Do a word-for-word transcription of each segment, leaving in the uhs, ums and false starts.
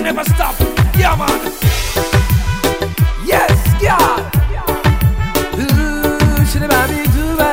never stop. Yeah, man. Yes, God. Ooh, should have been too bad.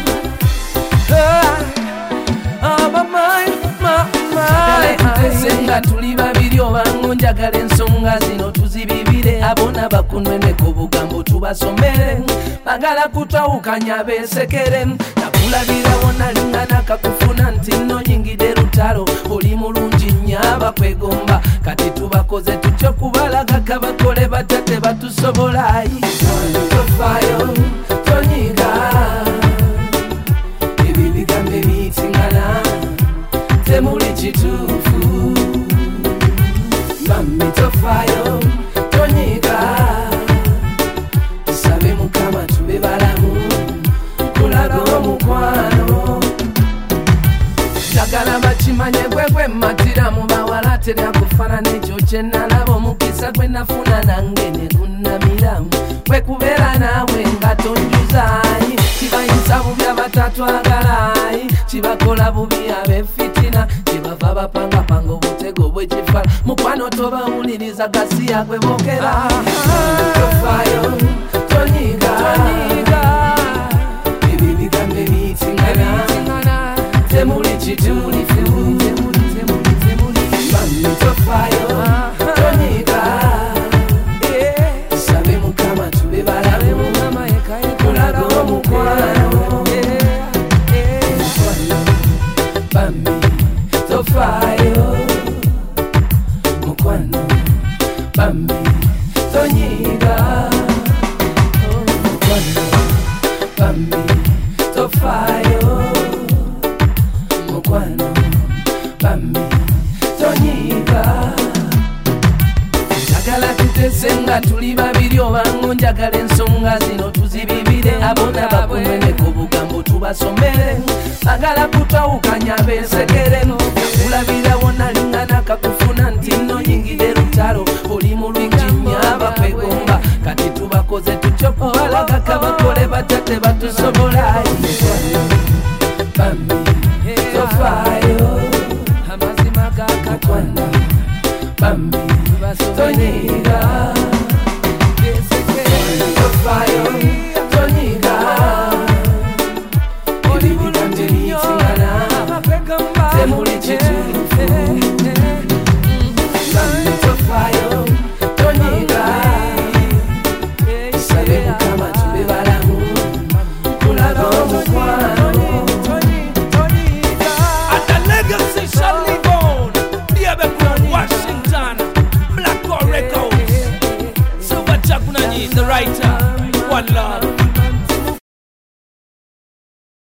Oh, my mind, my mind. Senga tuli babiri obango njagala ensonga zino tuzibibire abona bakunwene ku bugambo tubasomere bagala kutawukanya besekere nakulabira wona lingana kakufuna nti nno nyingide lutalo oli mulungi nnyaba kwegomba kati tubakoze tutyo kubalaga kabakole batate batusobolayi tofayo tonyiga ebibigambe bitingana temuli kituufu mami tofayo tonyiga tusabe mukama tube balamu kulaga omukwano njagala bakimanye gwegwe matira mu bawala terya kufaanana ekyo kye nalaba omukisa gwe nafuna nange ne gunnamiramu bwe kubeera naawe nga tonjuzaayi kibayinza bubi abatatwagalayi kibakola bubi abefitina kibava bapangapanga obutego bwekifa mukwano tobawuliriza gasi yagwe bokera tofayo tonyiga ebibigambe bitingana temuli kituufu mami tofayo tonyiga tusabe mukama tube balamu kulaga omukwano mami tofayo mukwano mami tonyiga mukwano mami tofayo mukwano mami tonyiga njagala tutesenga tuli babiri obango njagala ensonga zino tuzibibire abona bakunwene ku bugambo tubasomere bagala kutawukanya besekere nakulabira wona lingana kakufuna nti nno nyingide lutalo oli mulungi nnyaba kwegomba kati tubakoze tutyo kubalaga kabakole batate batusobolayi bambi tofayo amazima gakakwana bambi tonyiga tofayo tonyiga ebibigambe bitingana temuli kituufu bambi tofayo tonyiga tusabe mukama tube balamu kulaga omukwano And the legacy shall live on. Diabekun Washington, Black Core Records. Silver Jack Munanyi, the writer. One love.